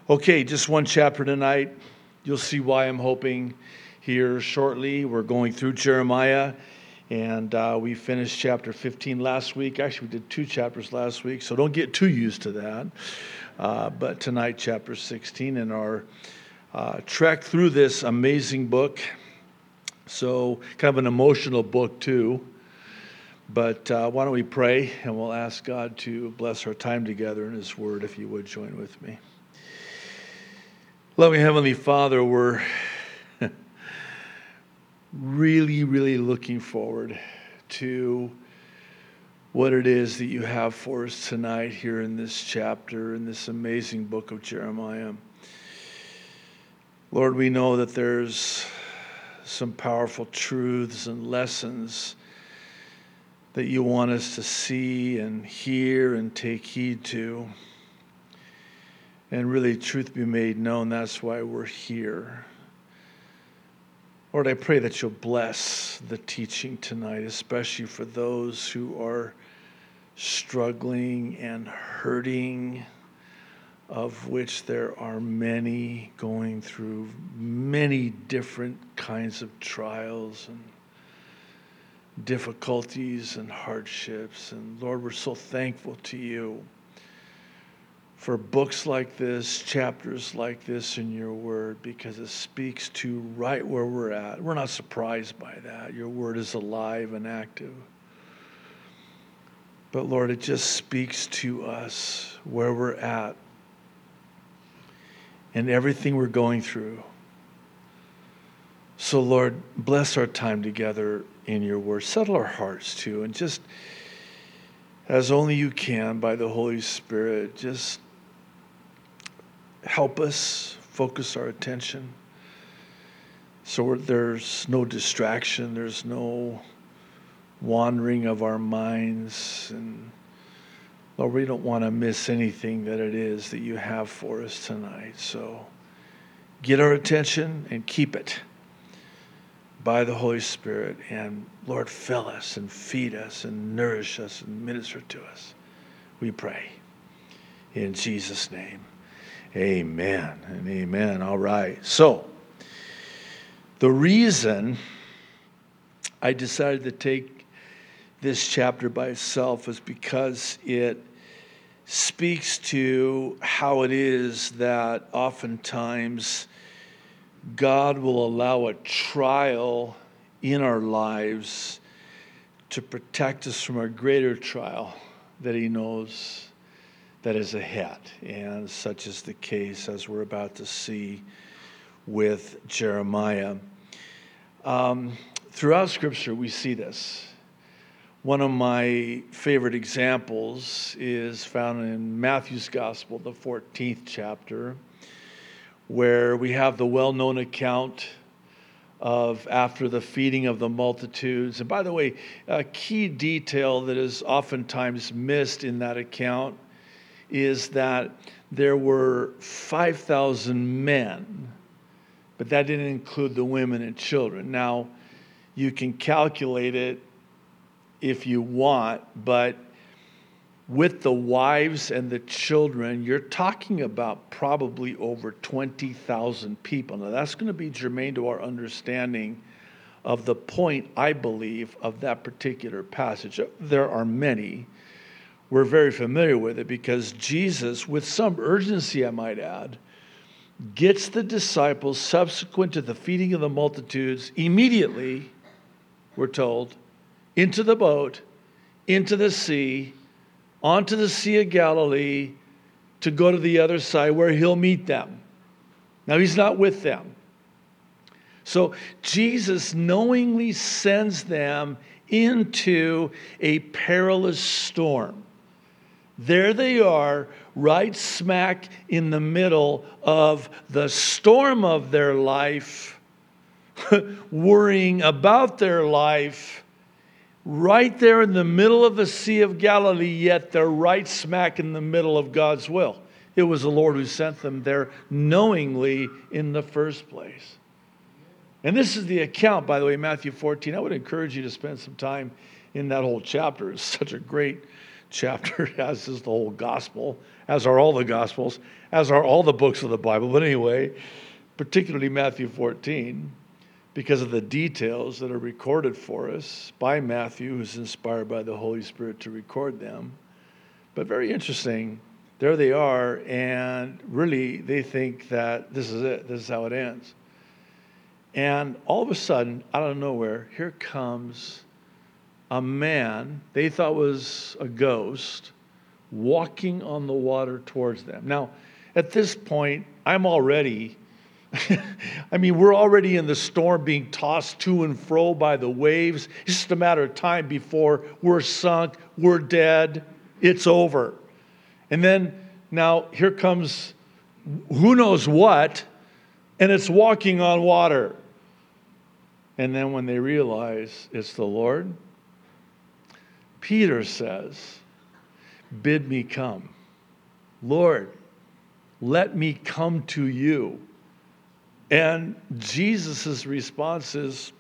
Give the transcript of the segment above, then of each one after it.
Okay, just one chapter tonight. You'll see why I'm hoping here shortly. We're going through Jeremiah, and we finished chapter 15 last week. Actually, we did 2 chapters last week, so don't get too used to that. But tonight, chapter 16, in our trek through this amazing book. So, kind of an emotional book, too. But why don't we pray, and we'll ask God to bless our time together in His Word, if you would join with me. Loving Heavenly Father, we're really looking forward to what it is that you have for us tonight here in this chapter, in this amazing book of Jeremiah. Lord, we know that there's some powerful truths and lessons that you want us to see and hear and take heed to. And really, truth be made known, that's why we're here. Lord, I pray that you'll bless the teaching tonight, especially for those who are struggling and hurting, of which there are many going through many different kinds of trials and difficulties and hardships. And Lord, we're so thankful to you for books like this, chapters like this in your word, because it speaks to right where we're at. We're not surprised by that. Your word is alive and active. But Lord, it just speaks to us where we're at and everything we're going through. So Lord, bless our time together in your word. Settle our hearts too, and just as only you can by the Holy Spirit, just help us focus our attention so there's no distraction, there's no wandering of our minds. And Lord, we don't want to miss anything that it is that you have for us tonight. So get our attention and keep it by the Holy Spirit. And Lord, fill us and feed us and nourish us and minister to us. We pray in Jesus' name. Amen and amen. All right. So, the reason I decided to take this chapter by itself is because it speaks to how it is that oftentimes God will allow a trial in our lives to protect us from a greater trial that He knows that is ahead. And such is the case as we're about to see with Jeremiah. Throughout Scripture, we see this. One of my favorite examples is found in Matthew's Gospel, the 14th chapter, where we have the well-known account of after the feeding of the multitudes. And by the way, a key detail that is oftentimes missed in that account is that there were 5,000 men, but that didn't include the women and children. Now, you can calculate it if you want, but with the wives and the children, you're talking about probably over 20,000 people. Now, that's going to be germane to our understanding of the point, I believe, of that particular passage. There are many. We're very familiar with it because Jesus, with some urgency, I might add, gets the disciples subsequent to the feeding of the multitudes immediately, we're told, into the boat, into the sea, onto the Sea of Galilee to go to the other side where He'll meet them. Now, He's not with them. So Jesus knowingly sends them into a perilous storm. There they are, right smack in the middle of the storm of their life, worrying about their life, right there in the middle of the Sea of Galilee, yet they're right smack in the middle of God's will. It was the Lord who sent them there knowingly in the first place. And this is the account, by the way, Matthew 14. I would encourage you to spend some time in that whole chapter. It's such a great chapter, as is the whole gospel, as are all the gospels, as are all the books of the Bible. But anyway, particularly Matthew 14, because of the details that are recorded for us by Matthew, who's inspired by the Holy Spirit to record them. But very interesting, there they are, and really they think that this is it, this is how it ends. And all of a sudden, out of nowhere, here comes a man they thought was a ghost walking on the water towards them. Now, at this point, I'm already we're already in the storm, being tossed to and fro by the waves. It's just a matter of time before we're sunk, we're dead, it's over. And then now here comes who knows what, and it's walking on water. And then when they realize it's the Lord, Peter says, "Bid me come. Lord, let me come to you." And Jesus' response is,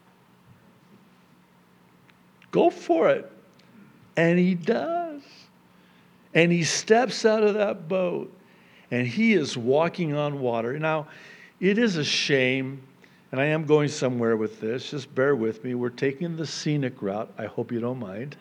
"Go for it." And he does. And he steps out of that boat, and he is walking on water. Now, it is a shame, and I am going somewhere with this. Just bear with me. We're taking the scenic route. I hope you don't mind.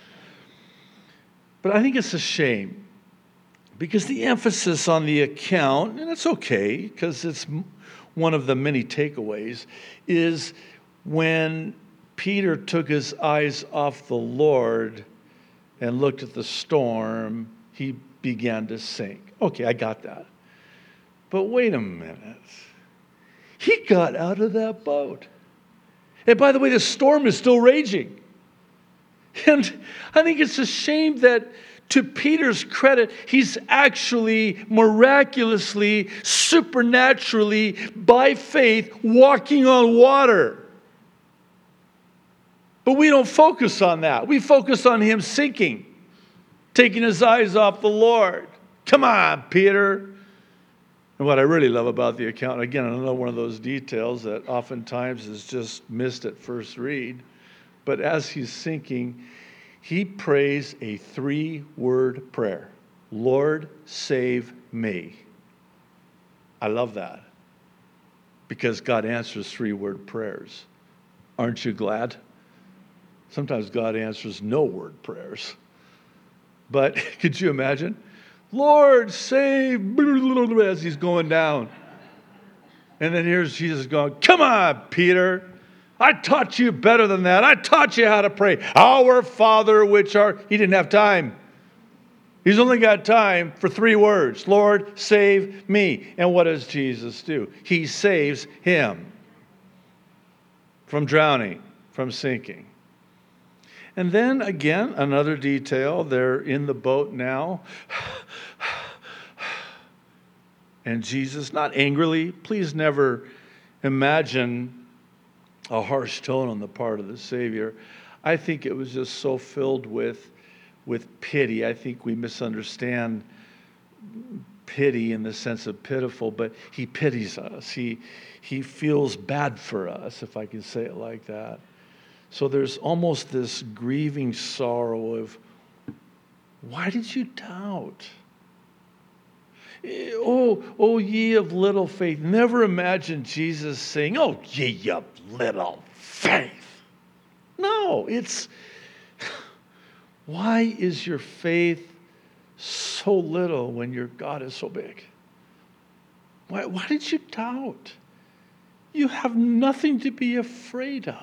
But I think it's a shame, because the emphasis on the account, and it's okay, because it's one of the many takeaways, is when Peter took his eyes off the Lord and looked at the storm, he began to sink. Okay, I got that. But wait a minute. He got out of that boat. And by the way, the storm is still raging. And I think it's a shame that, to Peter's credit, he's actually miraculously, supernaturally, by faith, walking on water. But we don't focus on that. We focus on him sinking, taking his eyes off the Lord. Come on, Peter. And what I really love about the account, again, another one of those details that oftentimes is just missed at first read, but as he's sinking, he prays a 3-word prayer. Lord, save me. I love that, because God answers 3-word prayers. Aren't you glad? Sometimes God answers no-word prayers. But could you imagine? Lord, save, as he's going down. And then here's Jesus going, come on, Peter. I taught you better than that. I taught you how to pray. Our Father which art... He didn't have time. He's only got time for 3 words. Lord, save me. And what does Jesus do? He saves him from drowning, from sinking. And then again, another detail. They're in the boat now. And Jesus, not angrily, please never imagine a harsh tone on the part of the Savior. I think it was just so filled with pity. I think we misunderstand pity in the sense of pitiful, but he pities us. He feels bad for us, if I can say it like that. So there's almost this grieving sorrow of, why did you doubt? Oh, ye of little faith. Never imagine Jesus saying, oh, ye of little faith. No, it's, why is your faith so little when your God is so big? Why did you doubt? You have nothing to be afraid of.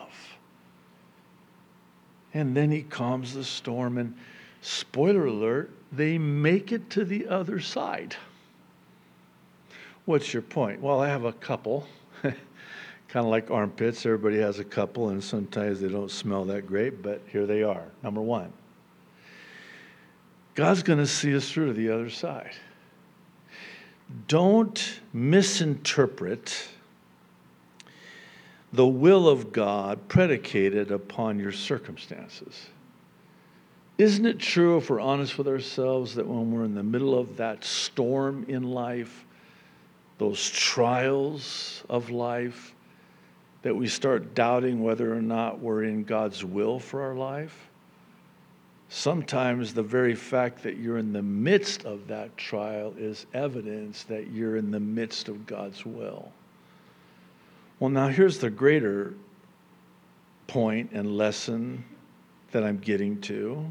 And then he calms the storm, and spoiler alert, they make it to the other side. What's your point? Well, I have a couple. Kind of like armpits. Everybody has a couple, and sometimes they don't smell that great, but here they are. Number 1, God's going to see us through to the other side. Don't misinterpret the will of God predicated upon your circumstances. Isn't it true, if we're honest with ourselves, that when we're in the middle of that storm in life, those trials of life, that we start doubting whether or not we're in God's will for our life? sometimes the very fact that you're in the midst of that trial is evidence that you're in the midst of God's will. Well, now here's the greater point and lesson that I'm getting to.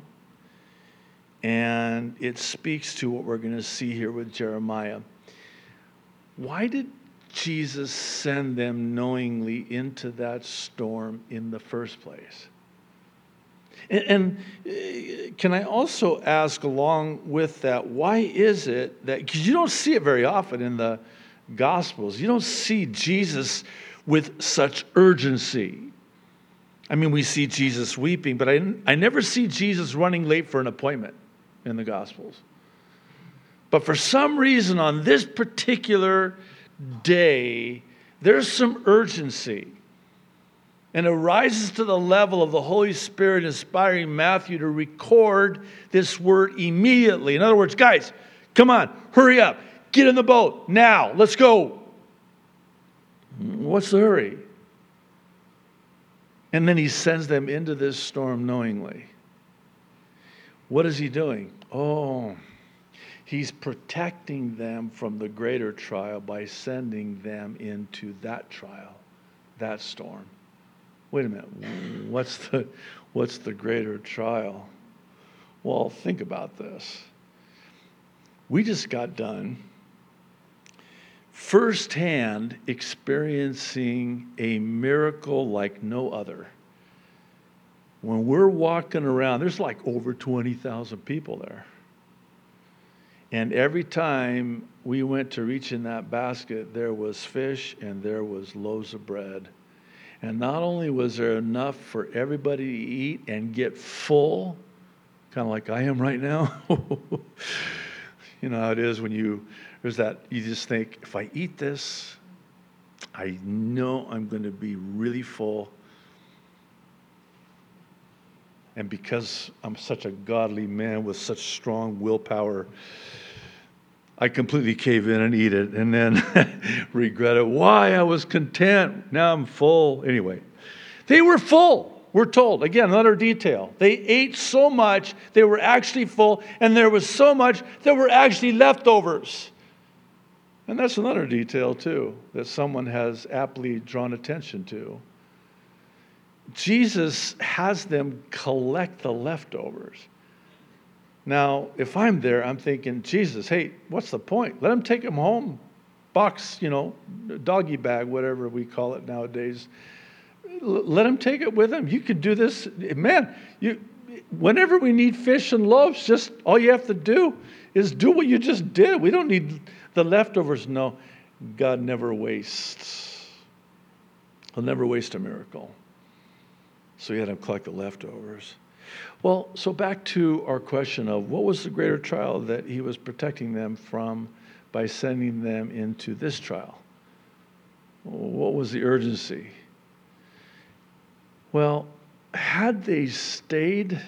And it speaks to what we're going to see here with Jeremiah. Why did Jesus send them knowingly into that storm in the first place? And can I also ask along with that, why is it that, because you don't see it very often in the Gospels, you don't see Jesus with such urgency. I mean, we see Jesus weeping, but I never see Jesus running late for an appointment in the Gospels. But for some reason on this particular day, there's some urgency. And it rises to the level of the Holy Spirit inspiring Matthew to record this word immediately. In other words, guys, come on, hurry up. Get in the boat now. Let's go. What's the hurry? And then he sends them into this storm knowingly. What is he doing? Oh, he's protecting them from the greater trial by sending them into that trial, that storm. Wait a minute, what's the greater trial? Well, think about this. We just got done firsthand experiencing a miracle like no other. When we're walking around, there's like over 20,000 people there. And every time we went to reach in that basket, there was fish and there was loaves of bread. And not only was there enough for everybody to eat and get full, kind of like I am right now. You know how it is when you just think, if I eat this, I know I'm going to be really full. And because I'm such a godly man with such strong willpower, I completely cave in and eat it and then regret it. Why? I was content. Now I'm full. Anyway, they were full, we're told. Again, another detail. They ate so much, they were actually full, and there was so much, there were actually leftovers. And that's another detail, too, that someone has aptly drawn attention to. Jesus has them collect the leftovers. Now, if I'm there, I'm thinking, Jesus, hey, what's the point? Let them take them home. Box, doggy bag, whatever we call it nowadays. Let them take it with them. You could do this. Man, whenever we need fish and loaves, just all you have to do is do what you just did. We don't need the leftovers. No, God never wastes. He'll never waste a miracle. So he had them collect the leftovers. Well, so back to our question of what was the greater trial that he was protecting them from by sending them into this trial? What was the urgency? Well, had they stayed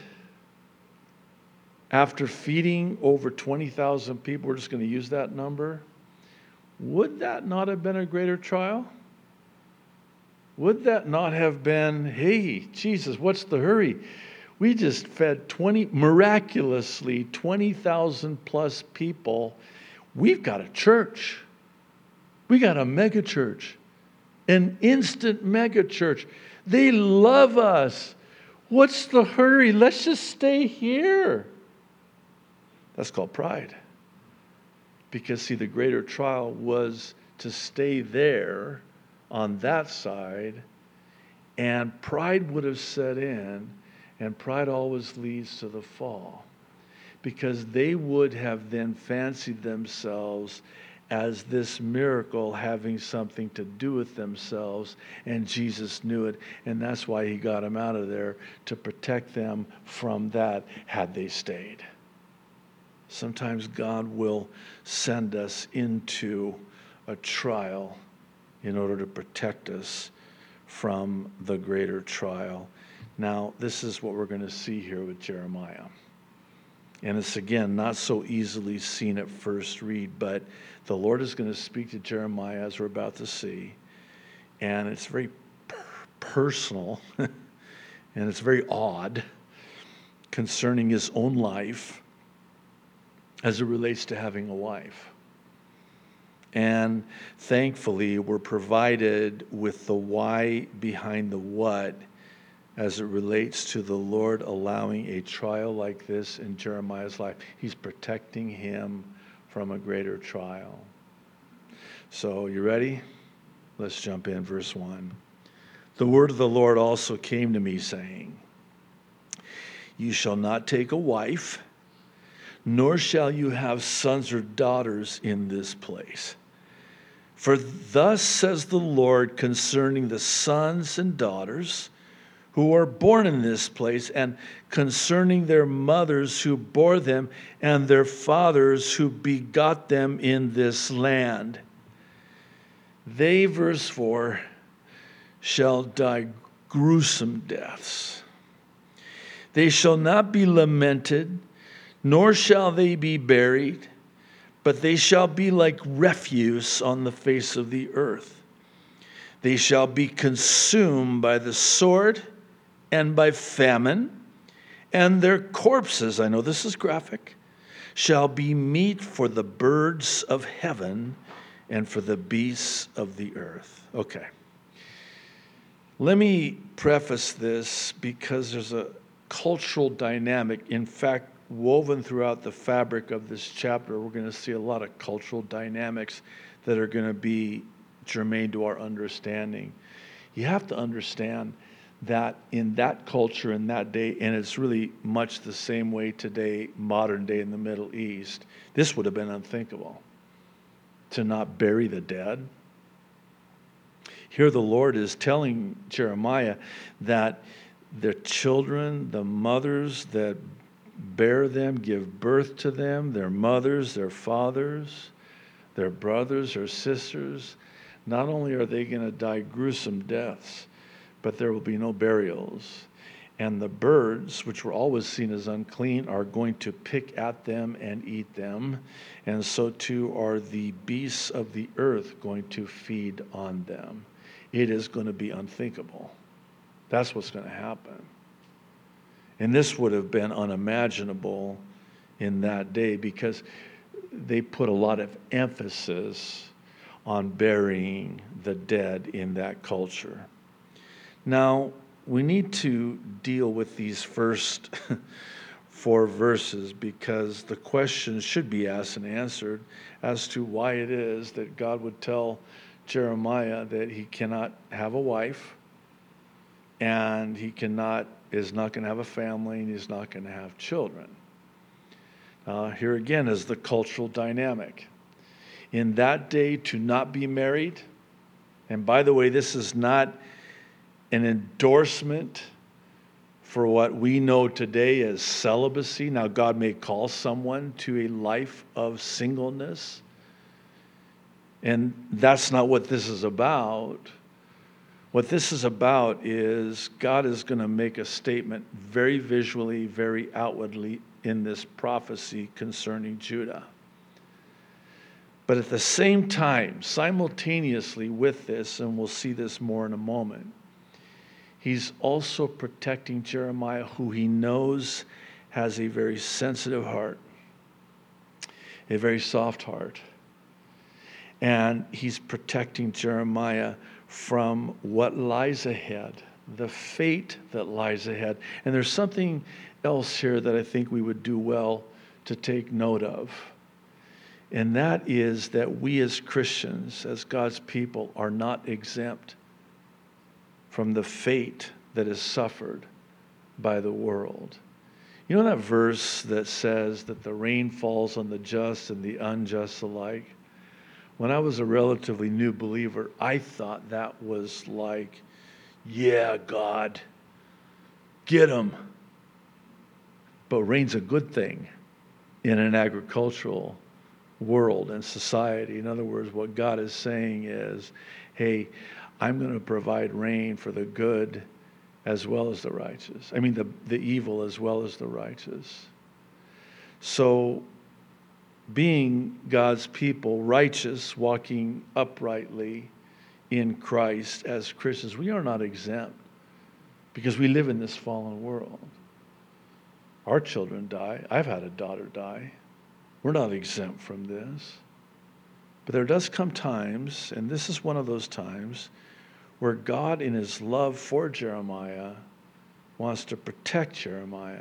after feeding over 20,000 people, we're just going to use that number, would that not have been a greater trial? Would that not have been, hey, Jesus, what's the hurry? We just fed miraculously 20,000 plus people. We've got a church. We got a mega church, an instant mega church. They love us. What's the hurry? Let's just stay here. That's called pride. Because, see, the greater trial was to stay there on that side, and pride would have set in. And pride always leads to the fall, because they would have then fancied themselves as this miracle having something to do with themselves, and Jesus knew it, and that's why he got them out of there, to protect them from that had they stayed. Sometimes God will send us into a trial in order to protect us from the greater trial. Now, this is what we're going to see here with Jeremiah. And it's, again, not so easily seen at first read, but the Lord is going to speak to Jeremiah, as we're about to see. And it's very personal, and it's very odd, concerning his own life as it relates to having a wife. And thankfully, we're provided with the why behind the what as it relates to the Lord allowing a trial like this in Jeremiah's life. He's protecting him from a greater trial. So, you ready? Let's jump in, verse 1. The word of the Lord also came to me, saying, You shall not take a wife, nor shall you have sons or daughters in this place. For thus says the Lord concerning the sons and daughters who are born in this place, and concerning their mothers who bore them, and their fathers who begot them in this land. They, verse 4, shall die gruesome deaths. They shall not be lamented, nor shall they be buried, but they shall be like refuse on the face of the earth. They shall be consumed by the sword and by famine, and their corpses, I know this is graphic, shall be meat for the birds of heaven and for the beasts of the earth. Okay. Let me preface this because there's a cultural dynamic. In fact, woven throughout the fabric of this chapter, we're going to see a lot of cultural dynamics that are going to be germane to our understanding. You have to understand that in that culture, in that day, and it's really much the same way today, modern day in the Middle East, this would have been unthinkable, to not bury the dead. Here the Lord is telling Jeremiah that their children, the mothers that bear them, give birth to them, their mothers, their fathers, their brothers or sisters, not only are they going to die gruesome deaths, but there will be no burials. And the birds, which were always seen as unclean, are going to pick at them and eat them. And so too are the beasts of the earth going to feed on them. It is going to be unthinkable. That's what's going to happen. And this would have been unimaginable in that day because they put a lot of emphasis on burying the dead in that culture. Now, we need to deal with these first 4 verses because the question should be asked and answered as to why it is that God would tell Jeremiah that he cannot have a wife and he is not going to have a family and he's not going to have children. Here again is the cultural dynamic. In that day, to not be married, and by the way, this is not an endorsement for what we know today as celibacy. Now, God may call someone to a life of singleness, and that's not what this is about. What this is about is God is going to make a statement very visually, very outwardly in this prophecy concerning Judah. But at the same time, simultaneously with this, and we'll see this more in a moment, he's also protecting Jeremiah, who he knows has a very sensitive heart, a very soft heart. And he's protecting Jeremiah from what lies ahead, the fate that lies ahead. And there's something else here that I think we would do well to take note of. And that is that we as Christians, as God's people, are not exempt from the fate that is suffered by the world. You know that verse that says that the rain falls on the just and the unjust alike? When I was a relatively new believer, I thought that was like, yeah, God, get them. But rain's a good thing in an agricultural world and society. In other words, what God is saying is, hey, I'm going to provide rain for the good as well as the righteous. I mean, the evil as well as the righteous. So, being God's people, righteous, walking uprightly in Christ as Christians, we are not exempt because we live in this fallen world. Our children die. I've had a daughter die. We're not exempt from this. But there does come times, and this is one of those times, where God in his love for Jeremiah wants to protect Jeremiah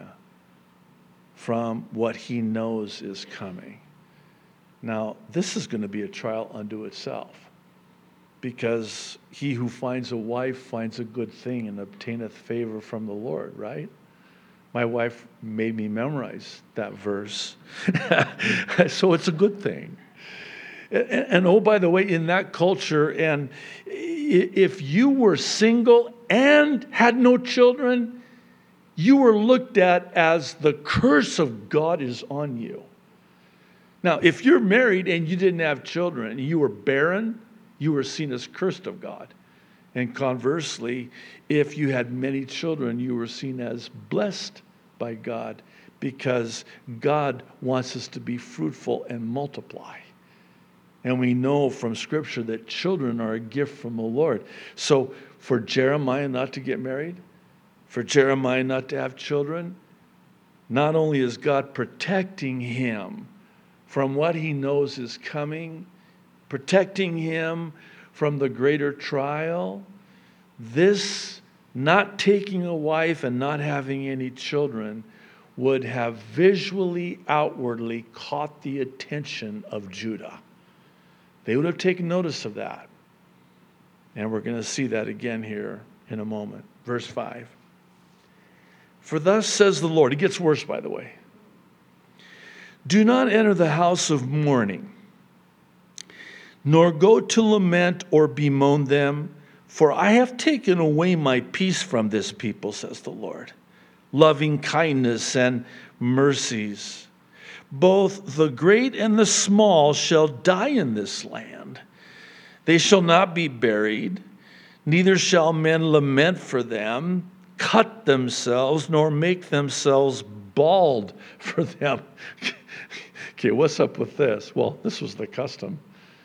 from what he knows is coming. Now, this is going to be a trial unto itself, because he who finds a wife finds a good thing and obtaineth favor from the Lord, right? My wife made me memorize that verse. So it's a good thing. And oh, by the way, in that culture, and if you were single and had no children, you were looked at as the curse of God is on you. Now, if you're married and you didn't have children and you were barren, you were seen as cursed of God. And conversely, if you had many children, you were seen as blessed by God, because God wants us to be fruitful and multiply. And we know from Scripture that children are a gift from the Lord. So for Jeremiah not to get married, for Jeremiah not to have children, not only is God protecting him from what he knows is coming, protecting him from the greater trial, this not taking a wife and not having any children would have visually, outwardly caught the attention of Judah. They would have taken notice of that. And we're going to see that again here in a moment. Verse 5. For thus says the Lord. It gets worse, by the way. Do not enter the house of mourning, nor go to lament or bemoan them, for I have taken away my peace from this people, says the Lord. Loving kindness and mercies. Both the great and the small shall die in this land. They shall not be buried, neither shall men lament for them, cut themselves, nor make themselves bald for them. Okay, what's up with this? Well, this was the custom.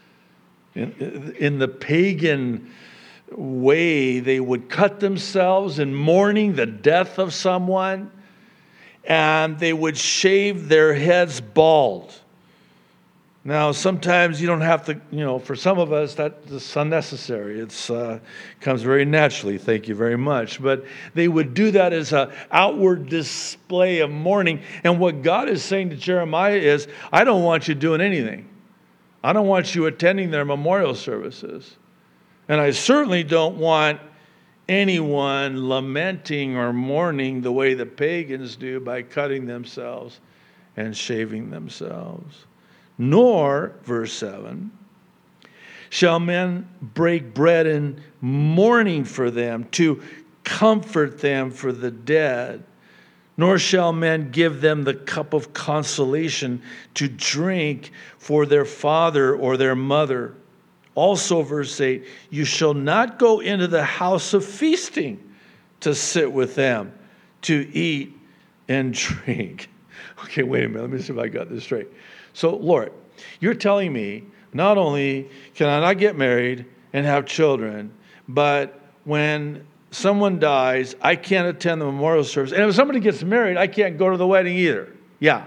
In the pagan way, they would cut themselves in mourning the death of someone, and they would shave their heads bald. Now, sometimes you don't have to, for some of us, that's unnecessary. It's comes very naturally, thank you very much. But they would do that as an outward display of mourning. And what God is saying to Jeremiah is, I don't want you doing anything. I don't want you attending their memorial services. And I certainly don't want anyone lamenting or mourning the way the pagans do by cutting themselves and shaving themselves. Nor, verse 7, shall men break bread in mourning for them, to comfort them for the dead. Nor shall men give them the cup of consolation to drink for their father or their mother. Also, verse 8, you shall not go into the house of feasting to sit with them, to eat and drink. Okay, wait a minute. Let me see if I got this straight. So, Lord, you're telling me not only can I not get married and have children, but when someone dies, I can't attend the memorial service. And if somebody gets married, I can't go to the wedding either. Yeah.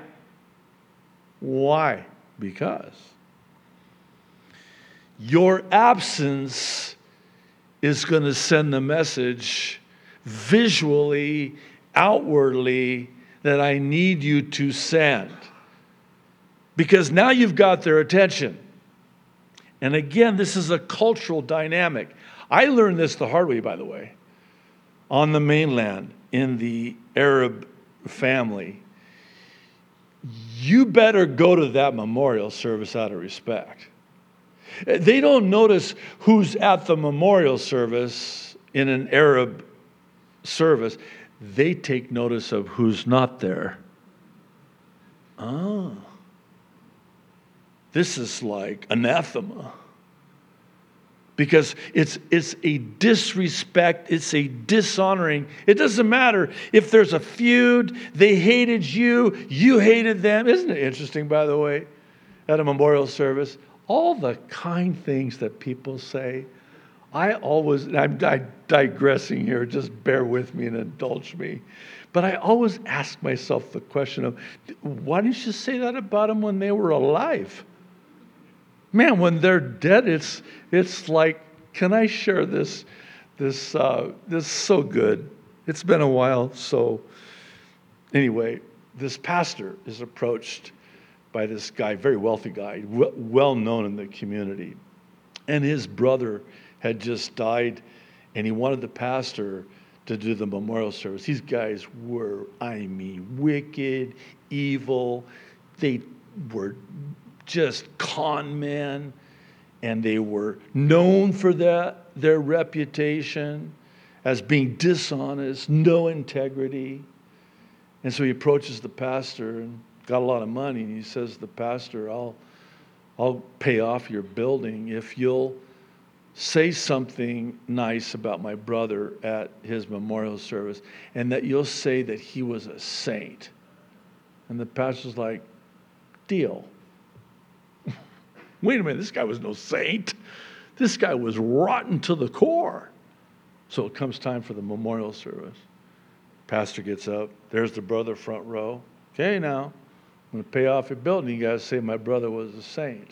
Why? Because your absence is going to send the message visually, outwardly, that I need you to send. Because now you've got their attention. And again, this is a cultural dynamic. I learned this the hard way, by the way. On the mainland, in the Arab family, you better go to that memorial service out of respect. They don't notice who's at the memorial service in an Arab service. They take notice of who's not there. Oh. This is like anathema. Because it's a disrespect, it's a dishonoring. It doesn't matter if there's a feud, they hated you, you hated them. Isn't it interesting, by the way, at a memorial service? All the kind things that people say. I'm digressing here, just bear with me and indulge me. But I always ask myself the question of, why didn't you say that about them when they were alive? Man, when they're dead, it's like, can I share this? This is so good. It's been a while. So anyway, this pastor is approached by this guy, very wealthy guy, well known in the community. And his brother had just died, and he wanted the pastor to do the memorial service. These guys were, wicked, evil. They were just con men, and they were known for their reputation as being dishonest, no integrity. And so he approaches the pastor and got a lot of money, and he says to the pastor, I'll pay off your building if you'll say something nice about my brother at his memorial service, and that you'll say that he was a saint. And the pastor's like, deal. Wait a minute, this guy was no saint. This guy was rotten to the core. So it comes time for the memorial service. Pastor gets up. There's the brother front row. Okay, now, I'm going to pay off your building. You guys say my brother was a saint.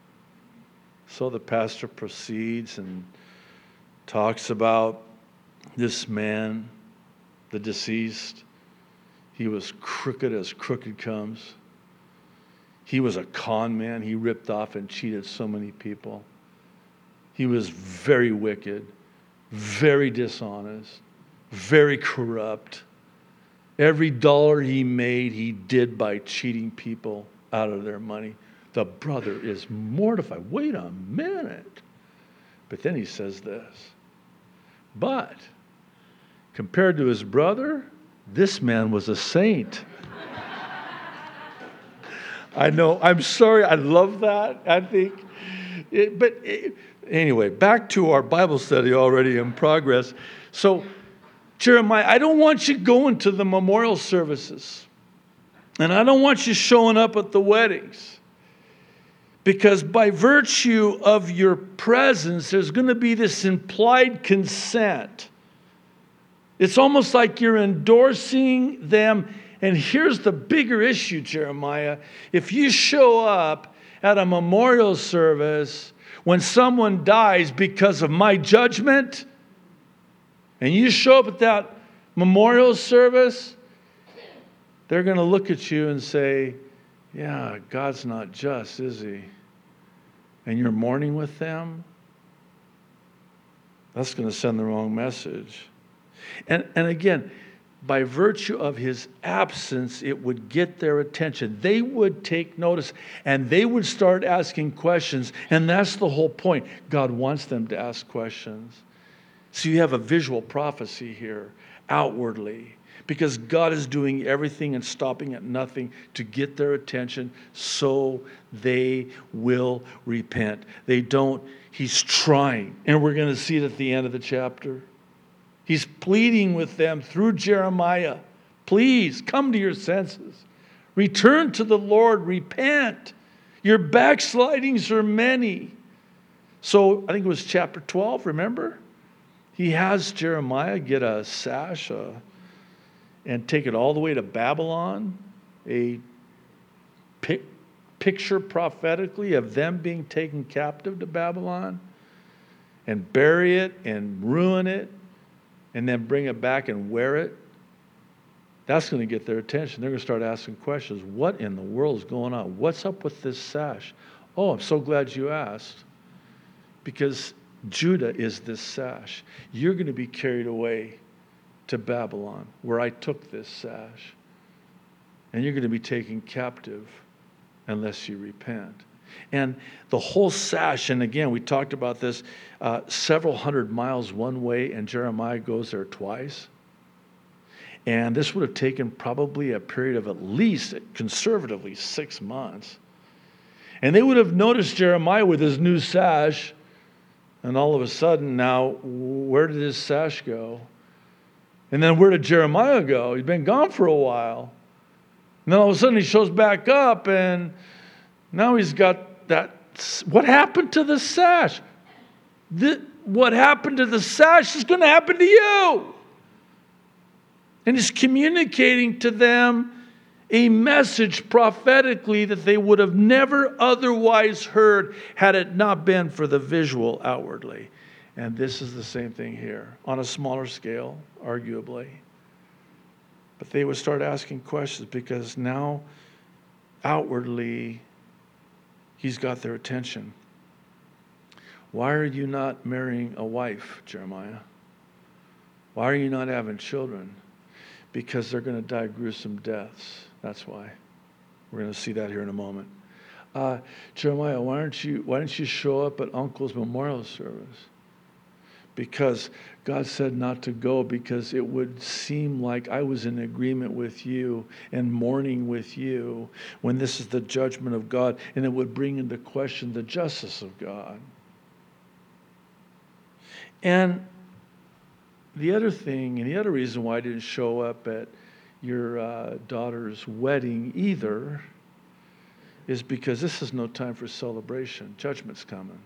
So the pastor proceeds and talks about this man, the deceased. He was crooked as crooked comes. He was a con man. He ripped off and cheated so many people. He was very wicked, very dishonest, very corrupt. Every dollar he made, he did by cheating people out of their money. The brother is mortified. Wait a minute. But then he says this. But compared to his brother, this man was a saint. I know. I'm sorry. I love that. I think. Anyway, back to our Bible study already in progress. So, Jeremiah, I don't want you going to the memorial services. And I don't want you showing up at the weddings. Because by virtue of your presence, there's going to be this implied consent. It's almost like you're endorsing them. And here's the bigger issue, Jeremiah. If you show up at a memorial service when someone dies because of my judgment, and you show up at that memorial service, they're going to look at you and say, yeah, God's not just, is he? And you're mourning with them? That's going to send the wrong message. And again, by virtue of his absence, it would get their attention. They would take notice, and they would start asking questions. And that's the whole point. God wants them to ask questions. So you have a visual prophecy here, outwardly. Because God is doing everything and stopping at nothing to get their attention so they will repent. They don't. He's trying. And we're going to see it at the end of the chapter. He's pleading with them through Jeremiah. Please come to your senses. Return to the Lord. Repent. Your backslidings are many. So I think it was chapter 12, remember? He has Jeremiah get a sash, and take it all the way to Babylon, a picture prophetically of them being taken captive to Babylon, and bury it and ruin it, and then bring it back and wear it. That's going to get their attention. They're going to start asking questions. What in the world is going on? What's up with this sash? Oh, I'm so glad you asked. Because Judah is this sash. You're going to be carried away to Babylon, where I took this sash. And you're going to be taken captive unless you repent. And the whole sash, and again, we talked about this, several hundred miles one way, and Jeremiah goes there twice. And this would have taken probably a period of at least, conservatively, 6 months. And they would have noticed Jeremiah with his new sash, and all of a sudden now, where did his sash go? And then where did Jeremiah go? He's been gone for a while. And then all of a sudden he shows back up, and now he's got that. What happened to the sash? what happened to the sash is going to happen to you. And he's communicating to them a message prophetically that they would have never otherwise heard had it not been for the visual outwardly. And this is the same thing here, on a smaller scale, arguably. But they would start asking questions because now, outwardly, he's got their attention. Why are you not marrying a wife, Jeremiah? Why are you not having children? Because they're going to die gruesome deaths. That's why. We're going to see that here in a moment. Jeremiah, why don't you show up at Uncle's memorial service? Because God said not to go, because it would seem like I was in agreement with you and mourning with you when this is the judgment of God, and it would bring into question the justice of God. And the other thing, and the other reason why I didn't show up at your daughter's wedding either, is because this is no time for celebration. Judgment's coming.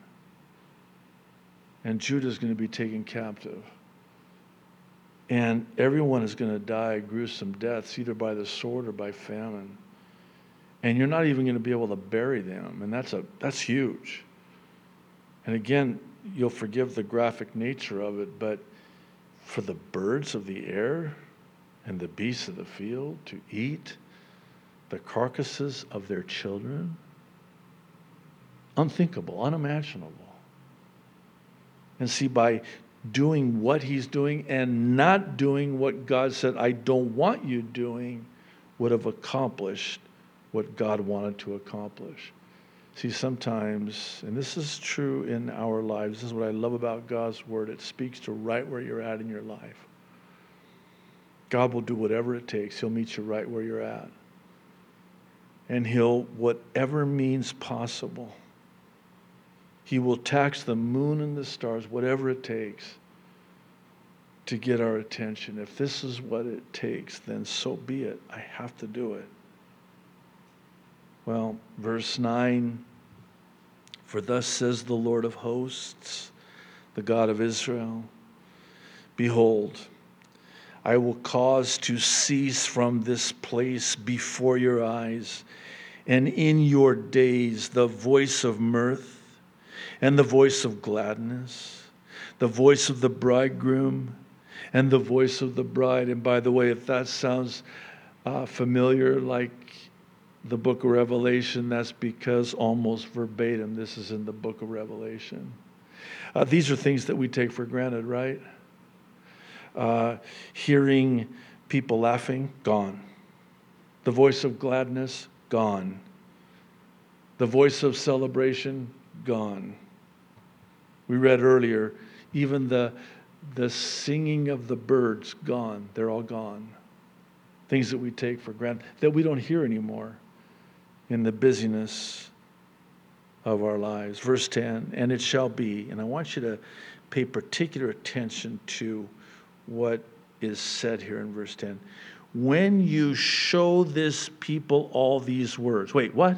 And Judah's going to be taken captive. And everyone is going to die gruesome deaths, either by the sword or by famine. And you're not even going to be able to bury them. And that's huge. And again, you'll forgive the graphic nature of it, but for the birds of the air and the beasts of the field to eat the carcasses of their children, unthinkable, unimaginable. And see, by doing what he's doing and not doing what God said, I don't want you doing, would have accomplished what God wanted to accomplish. See, sometimes, and this is true in our lives, this is what I love about God's word. It speaks to right where you're at in your life. God will do whatever it takes. He'll meet you right where you're at. And he'll, whatever means possible, he will tax the moon and the stars, whatever it takes, to get our attention. If this is what it takes, then so be it. I have to do it. Well, verse 9, for thus says the Lord of hosts, the God of Israel, behold, I will cause to cease from this place before your eyes, and in your days the voice of mirth and the voice of gladness, the voice of the bridegroom and the voice of the bride. And by the way, if that sounds familiar, like the book of Revelation, that's because almost verbatim this is in the book of Revelation. These are things that we take for granted, right? Hearing people laughing, gone. The voice of gladness, gone. The voice of celebration, gone. We read earlier, even the singing of the birds, gone. They're all gone. Things that we take for granted, that we don't hear anymore in the busyness of our lives. Verse 10, and it shall be, and I want you to pay particular attention to what is said here in verse 10. When you show this people all these words. Wait, what?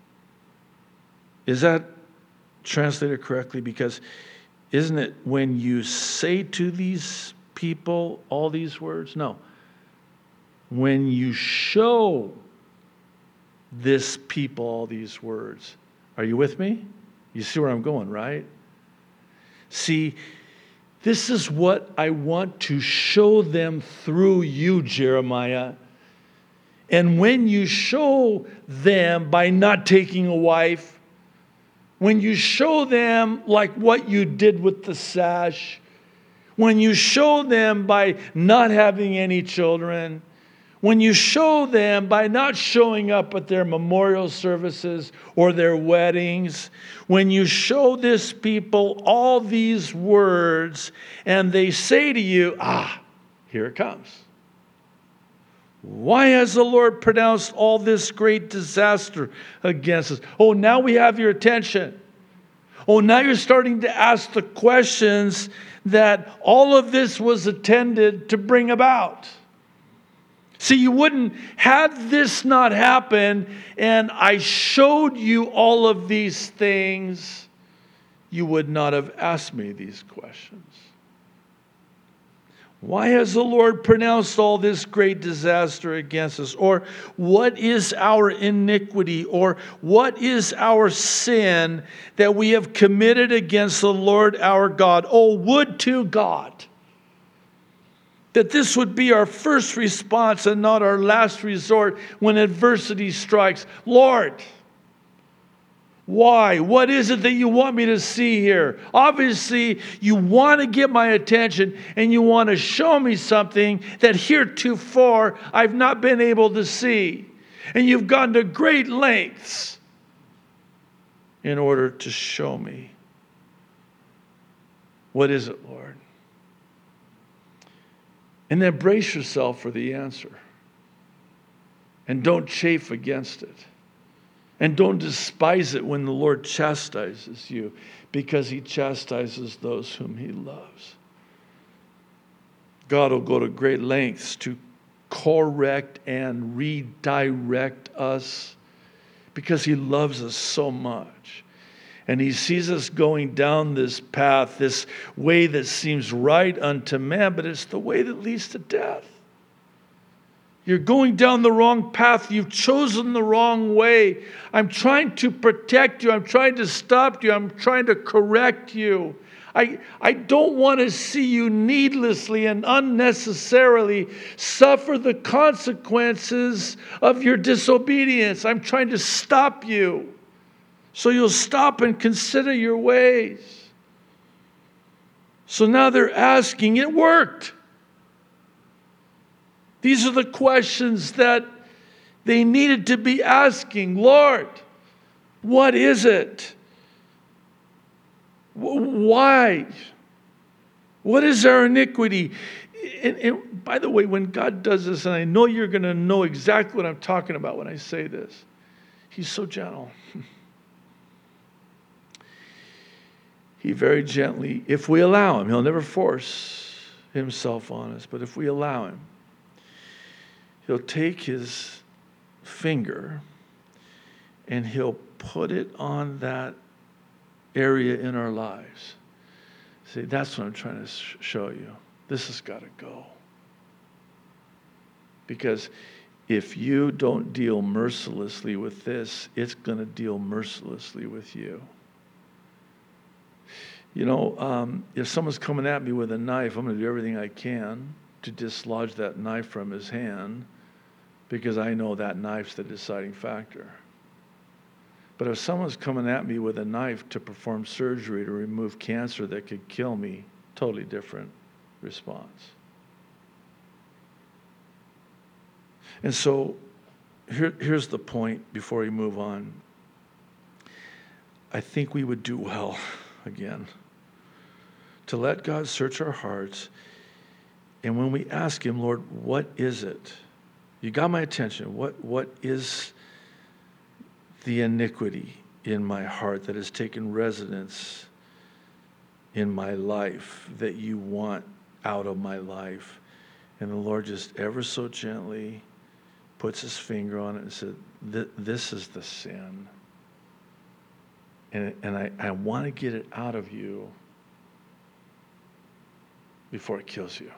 Is that translated correctly? Because isn't it when you say to these people all these words? No. When you show this people all these words. Are you with me? You see where I'm going, right? See, this is what I want to show them through you, Jeremiah. And when you show them by not taking a wife, when you show them like what you did with the sash, when you show them by not having any children, when you show them by not showing up at their memorial services or their weddings, when you show this people all these words and they say to you, here it comes. Why has the Lord pronounced all this great disaster against us? Oh, now we have your attention. Oh, now you're starting to ask the questions that all of this was intended to bring about. See, you wouldn't, had this not happened and I showed you all of these things, you would not have asked me these questions. Why has the Lord pronounced all this great disaster against us? Or what is our iniquity? Or what is our sin that we have committed against the Lord our God? Oh, would to God that this would be our first response and not our last resort when adversity strikes. Lord, why? What is it that you want me to see here? Obviously, you want to get my attention and you want to show me something that heretofore I've not been able to see. And you've gone to great lengths in order to show me. What is it, Lord? And then brace yourself for the answer. And don't chafe against it. And don't despise it when the Lord chastises you, because He chastises those whom He loves. God will go to great lengths to correct and redirect us because He loves us so much. And He sees us going down this path, this way that seems right unto man, but it's the way that leads to death. You're going down the wrong path. You've chosen the wrong way. I'm trying to protect you. I'm trying to stop you. I'm trying to correct you. I don't want to see you needlessly and unnecessarily suffer the consequences of your disobedience. I'm trying to stop you so you'll stop and consider your ways. So now they're asking, it worked. These are the questions that they needed to be asking. Lord, what is it? Why? What is our iniquity? And by the way, when God does this, and I know you're going to know exactly what I'm talking about when I say this, He's so gentle. He very gently, if we allow Him, He'll never force Himself on us, but if we allow Him, He'll take His finger and He'll put it on that area in our lives. See, that's what I'm trying to show you. This has got to go. Because if you don't deal mercilessly with this, it's going to deal mercilessly with you. You know, if someone's coming at me with a knife, I'm going to do everything I can to dislodge that knife from his hand, because I know that knife's the deciding factor. But if someone's coming at me with a knife to perform surgery to remove cancer that could kill me, totally different response. And so here's the point before we move on. I think we would do well, again, to let God search our hearts. And when we ask Him, Lord, what is it? You got my attention. What is the iniquity in my heart that has taken residence in my life that you want out of my life? And the Lord just ever so gently puts His finger on it and said, this is the sin. And I want to get it out of you before it kills you.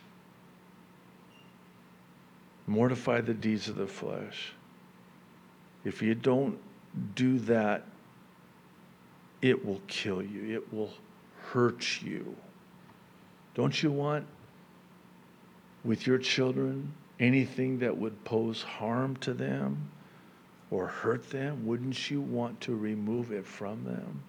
Mortify the deeds of the flesh. If you don't do that, it will kill you. It will hurt you. Don't you want, with your children, anything that would pose harm to them or hurt them? Wouldn't you want to remove it from them?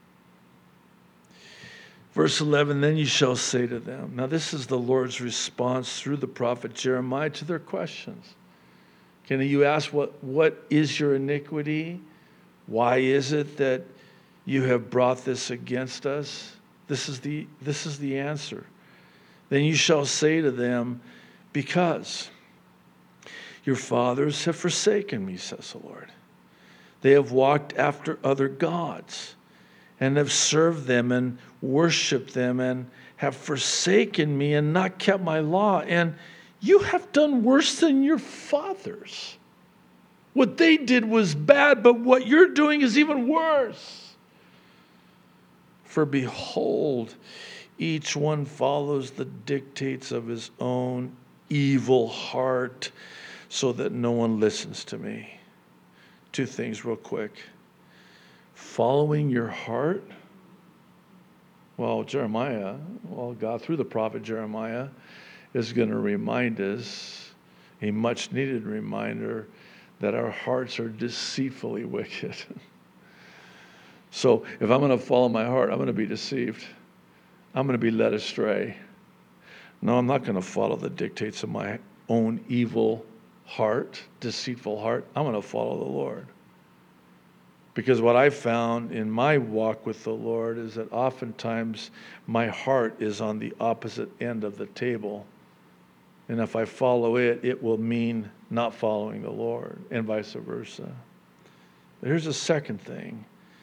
Verse 11, then you shall say to them. Now this is the Lord's response through the prophet Jeremiah to their questions. Can you ask, what is your iniquity? Why is it that you have brought this against us? This is the answer. Then you shall say to them, because your fathers have forsaken me, says the Lord. They have walked after other gods and have served them and worshiped them and have forsaken me and not kept my law. And you have done worse than your fathers. What they did was bad, but what you're doing is even worse. For behold, each one follows the dictates of his own evil heart, so that no one listens to me. Two things real quick. Following your heart. Well, God through the prophet Jeremiah is going to remind us, a much needed reminder, that our hearts are deceitfully wicked. So if I'm going to follow my heart, I'm going to be deceived. I'm going to be led astray. No, I'm not going to follow the dictates of my own evil heart, deceitful heart. I'm going to follow the Lord. Because what I found in my walk with the Lord is that oftentimes my heart is on the opposite end of the table. And if I follow it, it will mean not following the Lord, and vice versa. But here's the second thing.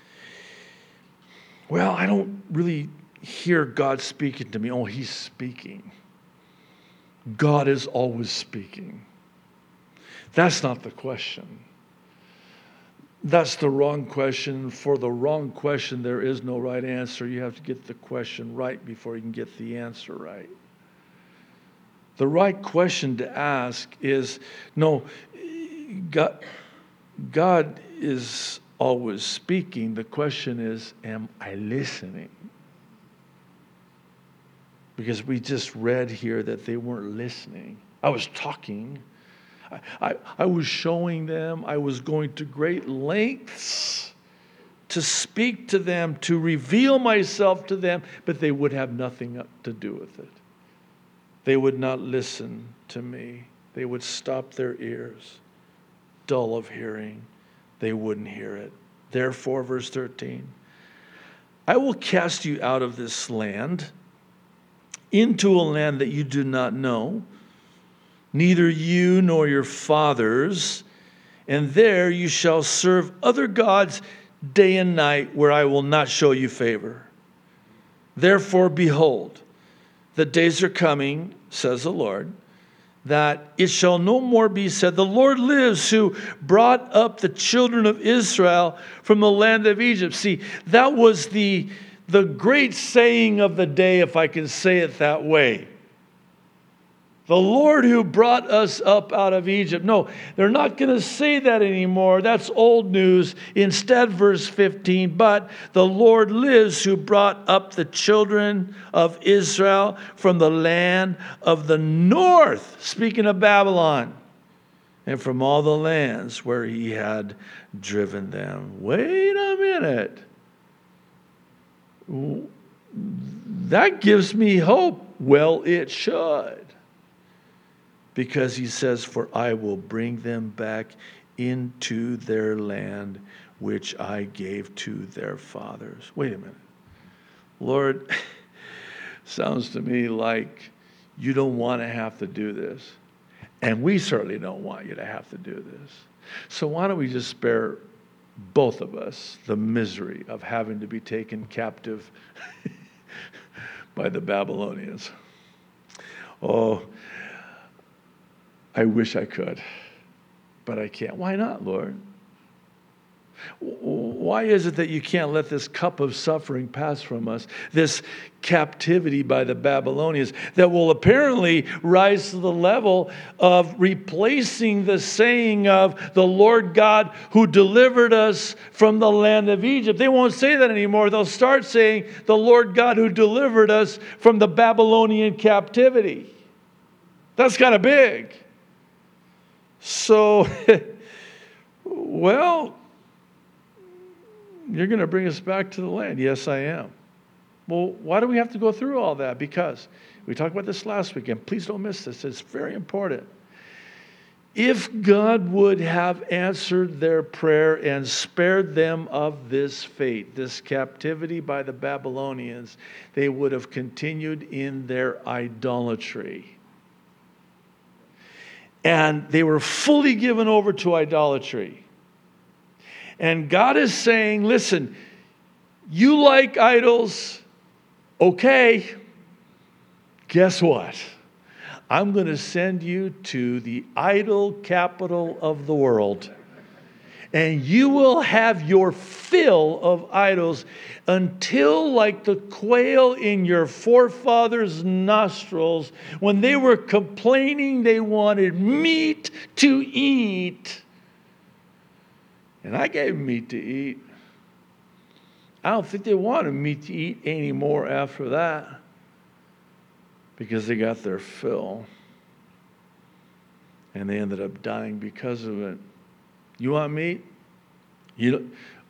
Well, I don't really hear God speaking to me. Oh, he's speaking. God is always speaking. That's not the question. That's the wrong question. For the wrong question, there is no right answer. You have to get the question right before you can get the answer right. The right question to ask is, no, God is always speaking. The question is, am I listening? Because we just read here that they weren't listening. I was talking. I was showing them. I was going to great lengths to speak to them, to reveal myself to them, but they would have nothing to do with it. They would not listen to me. They would stop their ears, dull of hearing. They wouldn't hear it. Therefore, verse 13, I will cast you out of this land into a land that you do not know, neither you nor your fathers, and there you shall serve other gods day and night, where I will not show you favor. Therefore, behold, the days are coming, says the Lord, that it shall no more be said, the Lord lives, who brought up the children of Israel from the land of Egypt. See, that was the great saying of the day, if I can say it that way. The Lord who brought us up out of Egypt. No, they're not going to say that anymore. That's old news. Instead, verse 15, but the Lord lives, who brought up the children of Israel from the land of the north, speaking of Babylon, and from all the lands where he had driven them. Wait a minute. That gives me hope. Well, it should. Because he says, for I will bring them back into their land, which I gave to their fathers. Wait a minute. Lord, sounds to me like you don't want to have to do this. And we certainly don't want you to have to do this. So why don't we just spare both of us the misery of having to be taken captive by the Babylonians? Oh, I wish I could, but I can't. Why not, Lord? Why is it that you can't let this cup of suffering pass from us, this captivity by the Babylonians that will apparently rise to the level of replacing the saying of the Lord God who delivered us from the land of Egypt? They won't say that anymore. They'll start saying the Lord God who delivered us from the Babylonian captivity. That's kind of big. So, well, you're going to bring us back to the land. Yes, I am. Well, why do we have to go through all that? Because we talked about this last weekend. Please don't miss this. It's very important. If God would have answered their prayer and spared them of this fate, this captivity by the Babylonians, they would have continued in their idolatry. And they were fully given over to idolatry. And God is saying, listen, you like idols, okay. Guess what? I'm going to send you to the idol capital of the world. and you will have your fill of idols until, like the quail in your forefathers' nostrils, when they were complaining they wanted meat to eat, and I gave them meat to eat. I don't think they wanted meat to eat anymore after that, because they got their fill. And they ended up dying because of it. You want meat? You're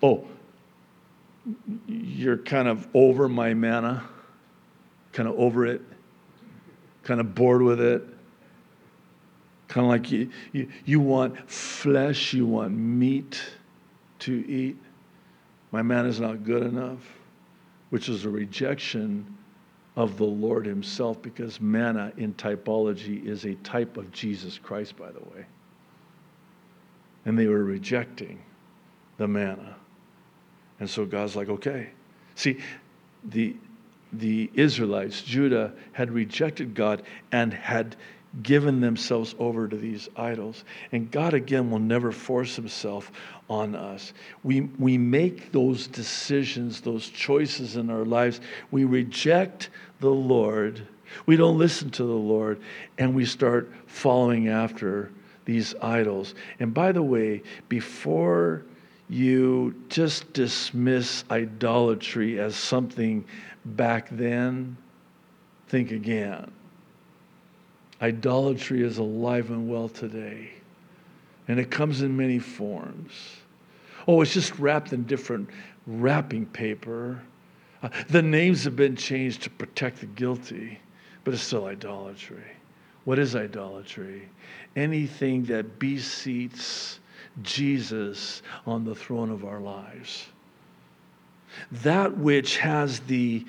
kind of over my manna, kind of over it, kind of bored with it. Kind of like you want flesh, you want meat to eat. My manna is not good enough, which is a rejection of the Lord himself, because manna in typology is a type of Jesus Christ, by the way. And they were rejecting the manna. And so God's like, okay. See, the Israelites, Judah, had rejected God and had given themselves over to these idols. And God, again, will never force himself on us. We make those decisions, those choices in our lives. We reject the Lord. We don't listen to the Lord, and we start following after these idols. And by the way, before you just dismiss idolatry as something back then, think again. Idolatry is alive and well today, and it comes in many forms. Oh, it's just wrapped in different wrapping paper. The names have been changed to protect the guilty, but it's still idolatry. What is idolatry? Anything that beseats Jesus on the throne of our lives. That which has the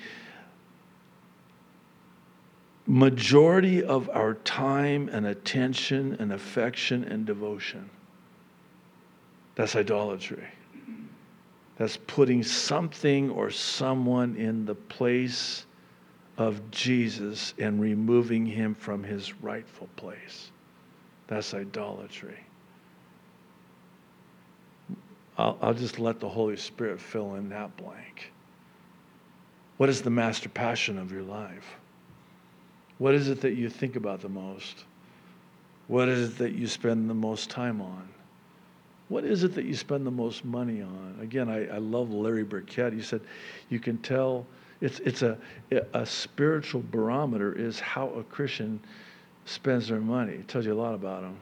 majority of our time and attention and affection and devotion. That's idolatry. That's putting something or someone in the place of Jesus and removing him from his rightful place. That's idolatry. I'll just let the Holy Spirit fill in that blank. What is the master passion of your life? What is it that you think about the most? What is it that you spend the most time on? What is it that you spend the most money on? Again, I love Larry Burkett. He said, you can tell, it's a spiritual barometer is how a Christian spends their money. It tells you a lot about them.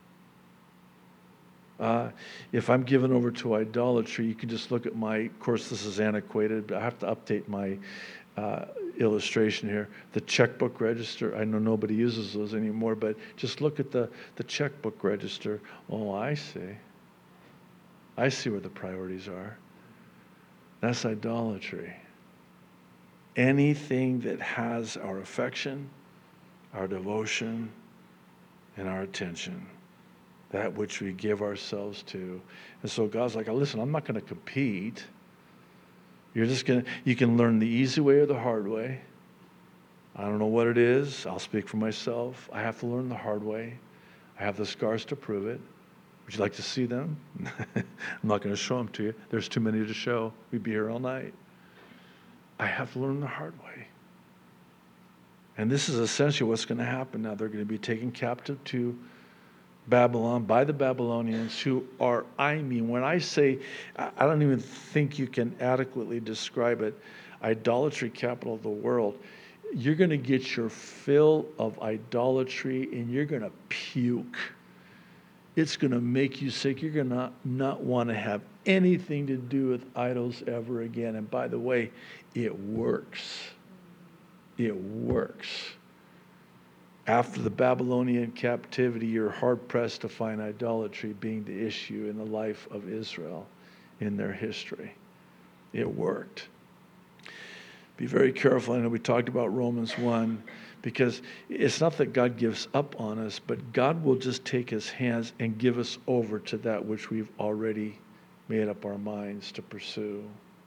If I'm given over to idolatry, you can just look at my, of course this is antiquated, but I have to update my illustration here. The checkbook register, I know nobody uses those anymore, but just look at the checkbook register. Oh, I see. I see where the priorities are. That's idolatry. Anything that has our affection, our devotion, and our attention. That which we give ourselves to. And so God's like, listen, I'm not going to compete. You can learn the easy way or the hard way. I don't know what it is. I'll speak for myself. I have to learn the hard way. I have the scars to prove it. Would you like to see them? I'm not going to show them to you. There's too many to show. We'd be here all night. I have to learn the hard way. And this is essentially what's going to happen now. They're going to be taken captive to Babylon by the Babylonians, who are, when I say, I don't even think you can adequately describe it, idolatry capital of the world. You're going to get your fill of idolatry and you're going to puke. It's going to make you sick. You're going to not want to have anything to do with idols ever again. And by the way, it works. It works. After the Babylonian captivity, you're hard-pressed to find idolatry being the issue in the life of Israel in their history. It worked. Be very careful. I know we talked about Romans 1, because it's not that God gives up on us, but God will just take his hands and give us over to that which we've already made up our minds to pursue.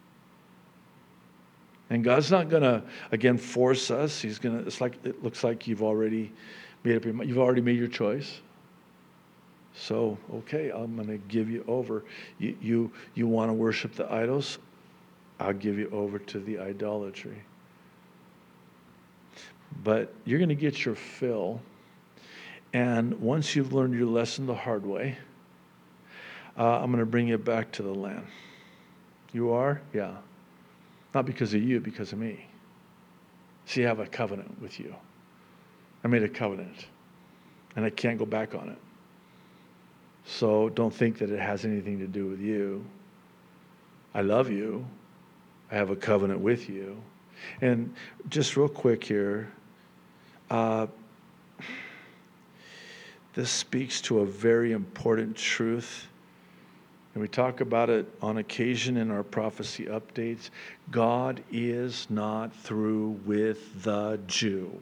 And God's not going to, again, force us. He's going to, it looks like you've already made up your mind. You've already made your choice. So, okay, I'm going to give you over. You want to worship the idols? I'll give you over to the idolatry. But you're going to get your fill. And once you've learned your lesson the hard way, I'm going to bring you back to the land. You are? Yeah. Not because of you, because of me. See, I have a covenant with you. I made a covenant. And I can't go back on it. So don't think that it has anything to do with you. I love you. I have a covenant with you. And just real quick here, this speaks to a very important truth. And we talk about it on occasion in our prophecy updates. God is not through with the Jew.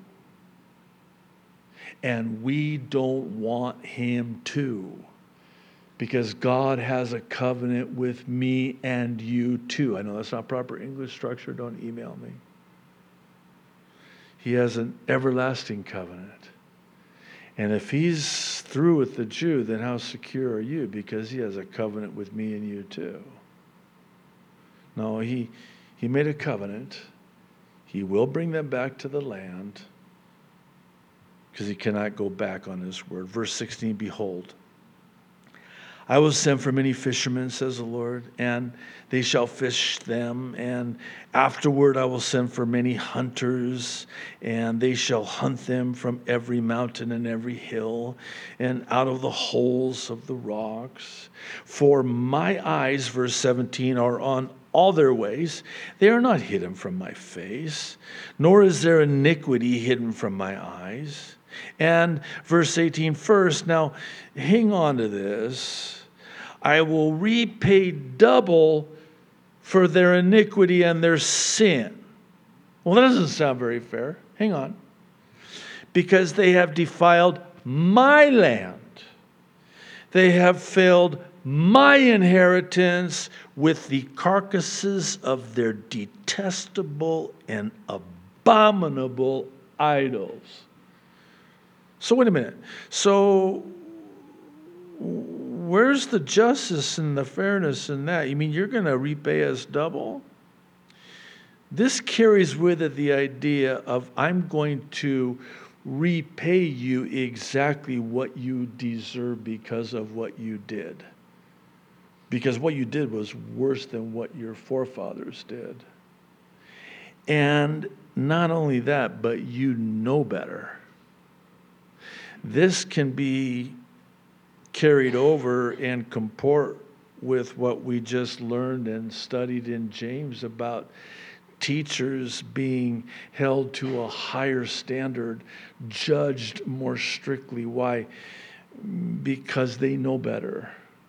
And we don't want him to. Because God has a covenant with me and you too. I know that's not proper English structure. Don't email me. He has an everlasting covenant. And if he's through with the Jew, then how secure are you? Because he has a covenant with me and you too. No, he made a covenant. He will bring them back to the land because he cannot go back on his word. Verse 16, behold, I will send for many fishermen, says the Lord, and they shall fish them. And afterward I will send for many hunters, and they shall hunt them from every mountain and every hill, and out of the holes of the rocks. For my eyes, verse 17, are on all their ways. They are not hidden from my face, nor is there iniquity hidden from my eyes. And verse 18 first, now hang on to this. I will repay double for their iniquity and their sin. Well, that doesn't sound very fair. Hang on. Because they have defiled my land. They have filled my inheritance with the carcasses of their detestable and abominable idols. So wait a minute. So where's the justice and the fairness in that? You mean you're going to repay us double? This carries with it the idea of I'm going to repay you exactly what you deserve because of what you did. Because what you did was worse than what your forefathers did. And not only that, but you know better. This can be carried over and comport with what we just learned and studied in James about teachers being held to a higher standard, judged more strictly. Why? Because they know better.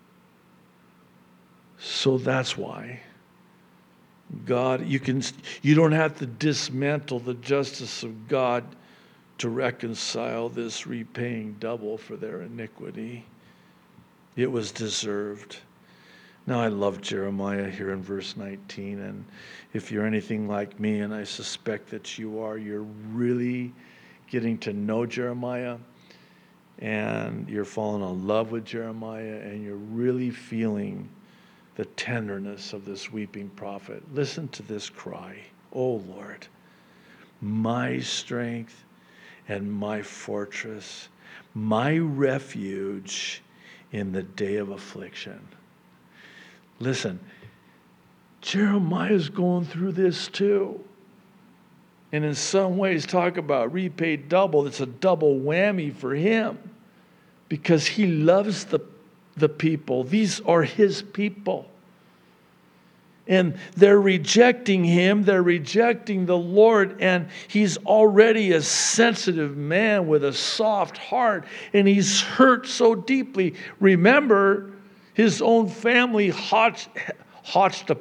So that's why. God, you don't have to dismantle the justice of God to reconcile this repaying double for their iniquity. It was deserved. Now, I love Jeremiah here in verse 19, and if you're anything like me, and I suspect that you are, you're really getting to know Jeremiah, and you're falling in love with Jeremiah, and you're really feeling the tenderness of this weeping prophet. Listen to this cry. Oh, Lord, my strength and my fortress, my refuge in the day of affliction. Listen, Jeremiah's going through this too. And in some ways, talk about repaid double. It's a double whammy for him because he loves the people. These are his people. And they're rejecting him. They're rejecting the Lord. And he's already a sensitive man with a soft heart. And he's hurt so deeply. Remember, his own family hatched a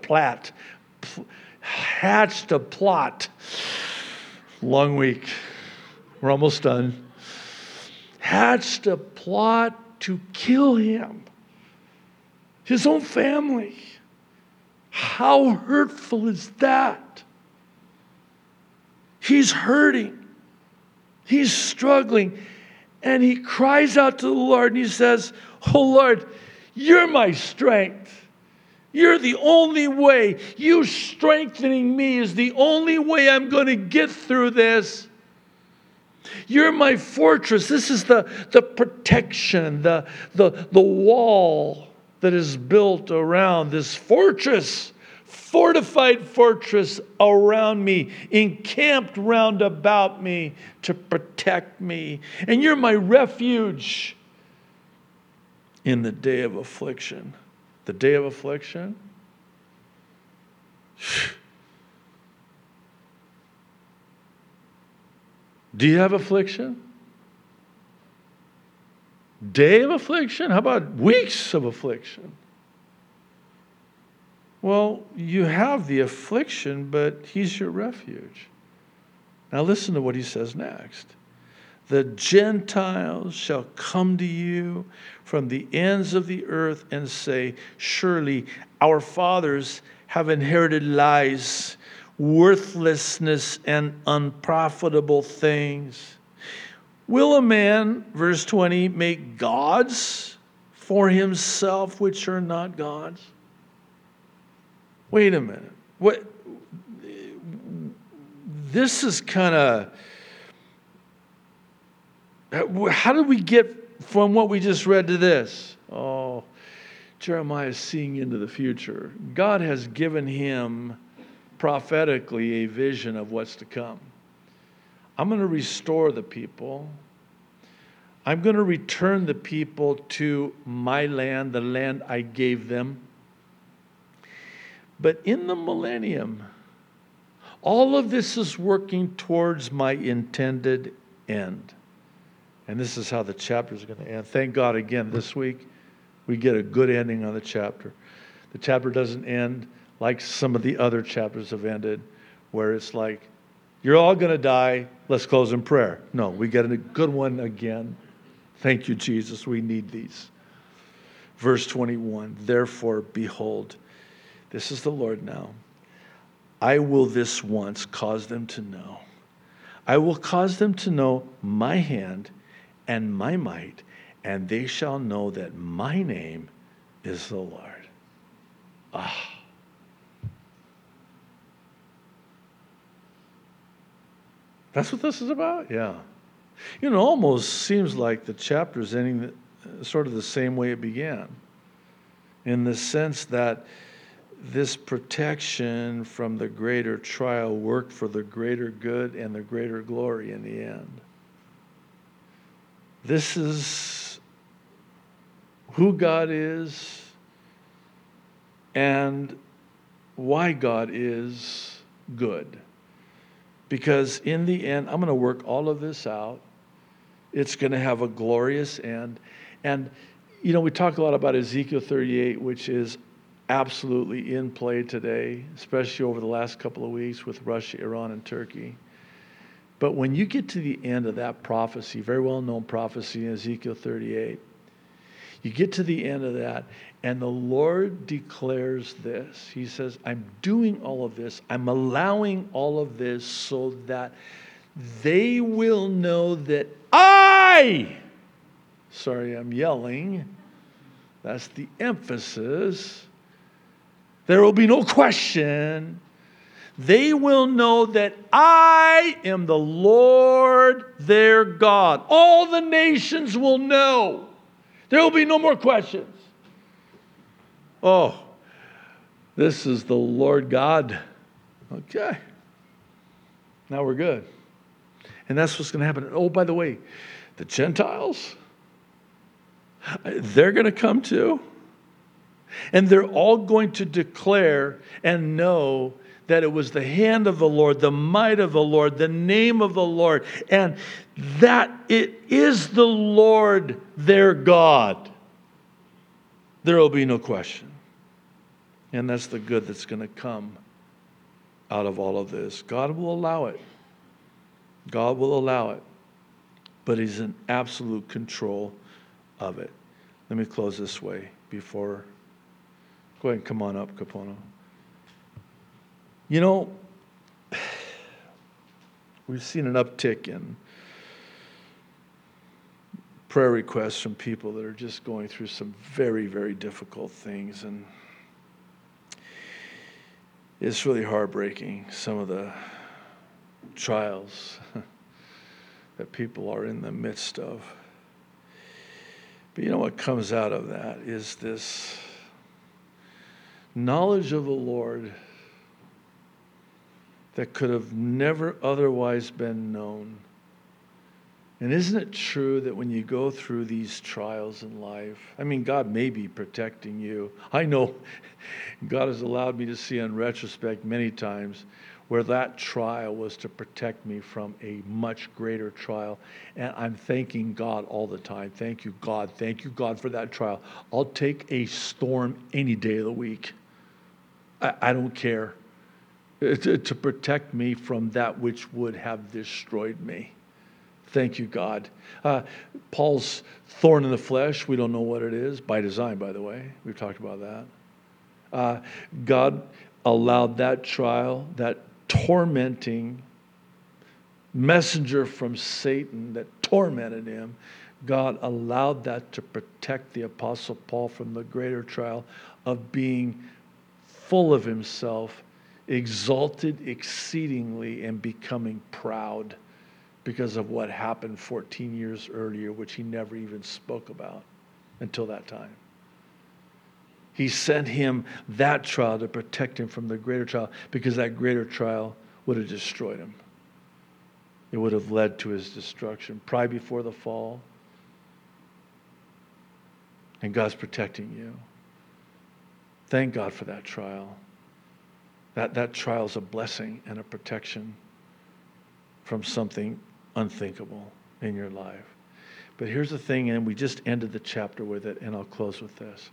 plot. Long week. We're almost done. Hatched a plot to kill him. His own family. How hurtful is that? He's hurting. He's struggling. And he cries out to the Lord and he says, oh Lord, you're my strength. You're the only way. You strengthening me is the only way I'm going to get through this. You're my fortress. This is the protection, the wall that is built around this fortress, fortified fortress around me, encamped round about me to protect me. And you're my refuge in the day of affliction. The day of affliction? Do you have affliction? Day of affliction? How about weeks of affliction? Well, you have the affliction, but he's your refuge. Now listen to what he says next. The Gentiles shall come to you from the ends of the earth and say, surely our fathers have inherited lies, worthlessness, and unprofitable things. Will a man, verse 20, make gods for himself which are not gods? Wait a minute. What? This is kind of... How did we get from what we just read to this? Oh, Jeremiah is seeing into the future. God has given him prophetically a vision of what's to come. I'm going to restore the people. I'm going to return the people to my land, the land I gave them. But in the millennium, all of this is working towards my intended end. And this is how the chapter is going to end. Thank God again this week we get a good ending on the chapter. The chapter doesn't end like some of the other chapters have ended, where it's like, you're all going to die, let's close in prayer. No, we get a good one again. Thank you, Jesus, we need these. Verse 21, therefore, behold, this is the Lord now. I will this once cause them to know. I will cause them to know my hand and my might, and they shall know that my name is the Lord. Ah. That's what this is about? Yeah. You know, it almost seems like the chapter is ending sort of the same way it began, in the sense that this protection from the greater trial worked for the greater good and the greater glory in the end. This is who God is and why God is good. Because in the end, I'm going to work all of this out. It's going to have a glorious end. And, you know, we talk a lot about Ezekiel 38, which is absolutely in play today, especially over the last couple of weeks with Russia, Iran, and Turkey. But when you get to the end of that prophecy, very well-known prophecy in Ezekiel 38, you get to the end of that, and the Lord declares this. He says, I'm doing all of this. I'm allowing all of this so that they will know that sorry, I'm yelling. That's the emphasis. There will be no question. They will know that I am the Lord their God. All the nations will know. There will be no more questions. Oh, this is the Lord God. Okay. Now we're good. And that's what's going to happen. Oh, by the way, the Gentiles, they're going to come too. And they're all going to declare and know that it was the hand of the Lord, the might of the Lord, the name of the Lord, and that it is the Lord their God. There will be no question. And that's the good that's going to come out of all of this. God will allow it. God will allow it. But He's in absolute control of it. Let me close this way before... Go ahead and come on up, Capono. You know, we've seen an uptick in prayer requests from people that are just going through some very, very difficult things. And it's really heartbreaking, some of the trials that people are in the midst of. But you know what comes out of that is this knowledge of the Lord that could have never otherwise been known. And isn't it true that when you go through these trials in life, I mean, God may be protecting you. I know God has allowed me to see in retrospect many times where that trial was to protect me from a much greater trial. And I'm thanking God all the time. Thank you, God. Thank you, God, for that trial. I'll take a storm any day of the week. I don't care. To protect me from that which would have destroyed me. Thank you, God. Paul's thorn in the flesh, we don't know what it is, by design, by the way. We've talked about that. God allowed that trial, that tormenting messenger from Satan that tormented him. God allowed that to protect the Apostle Paul from the greater trial of being full of himself, exalted exceedingly, and becoming proud because of what happened 14 years earlier, which he never even spoke about until that time. He sent him that trial to protect him from the greater trial, because that greater trial would have destroyed him. It would have led to his destruction. Pride before the fall. And God's protecting you. Thank God for that trial. That trial is a blessing and a protection from something unthinkable in your life. But here's the thing, and we just ended the chapter with it, and I'll close with this.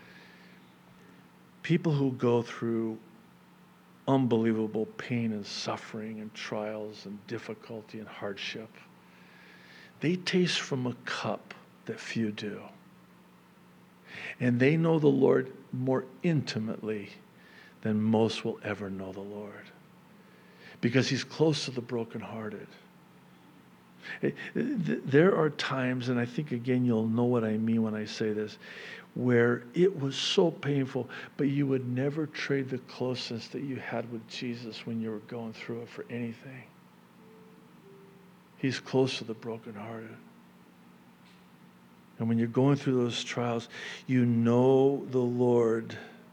People who go through unbelievable pain and suffering and trials and difficulty and hardship, they taste from a cup that few do. And they know the Lord more intimately than most will ever know the Lord, because he's close to the brokenhearted. There are times, and I think again you'll know what I mean when I say this, where it was so painful, but you would never trade the closeness that you had with Jesus when you were going through it for anything. He's close to the brokenhearted. And when you're going through those trials, you know the Lord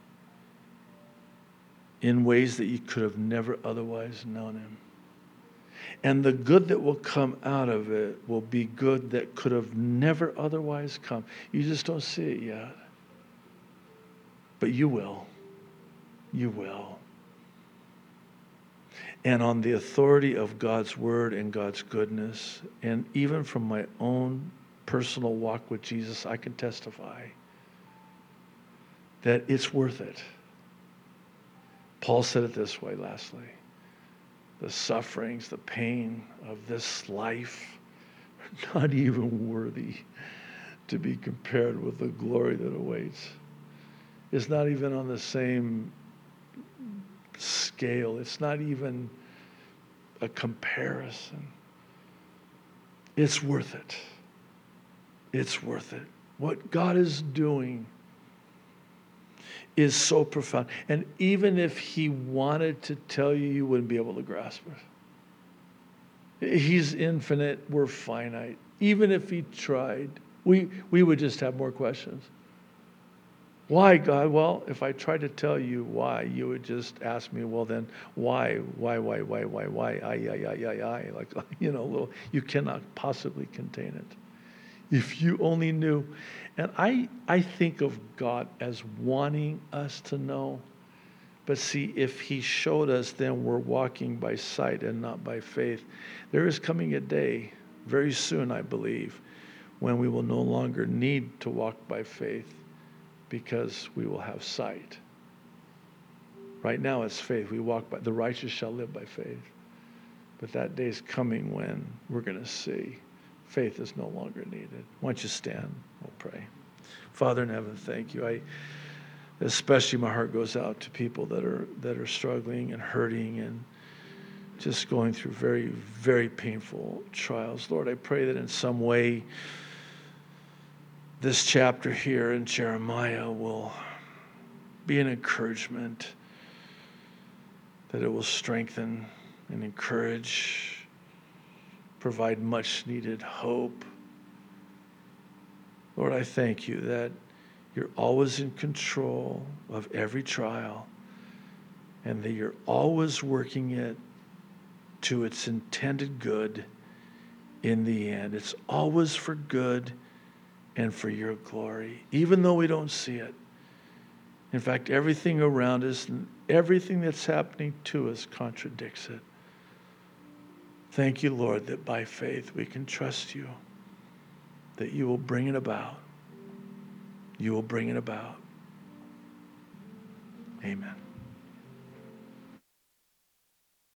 in ways that you could have never otherwise known him. And the good that will come out of it will be good that could have never otherwise come. You just don't see it yet. But you will. You will. And on the authority of God's word and God's goodness, and even from my own personal walk with Jesus, I can testify that it's worth it. Paul said it this way, lastly. The sufferings, the pain of this life are not even worthy to be compared with the glory that awaits. It's not even on the same scale. It's not even a comparison. It's worth it. It's worth it. What God is doing is so profound. And even if he wanted to tell you, you wouldn't be able to grasp it. He's infinite. We're finite. Even if he tried, we would just have more questions. Why, God? Well, if I tried to tell you why, you would just ask me, well, then why? Like, you cannot possibly contain it. If you only knew. And I think of God as wanting us to know. But see, if he showed us, then we're walking by sight and not by faith. There is coming a day, very soon, I believe, when we will no longer need to walk by faith, because we will have sight. Right now it's faith. We walk by, the righteous shall live by faith. But that day is coming when we're going to see faith is no longer needed. Why don't you stand? We'll pray. Father in heaven, thank you. Especially my heart goes out to people that are struggling and hurting and just going through very, very painful trials. Lord, I pray that in some way this chapter here in Jeremiah will be an encouragement, that it will strengthen and encourage, provide much needed hope. Lord, I thank you that you're always in control of every trial and that you're always working it to its intended good in the end. It's always for good and for your glory, even though we don't see it. In fact, everything around us and everything that's happening to us contradicts it. Thank you, Lord, that by faith we can trust you, that you will bring it about. You will bring it about. Amen.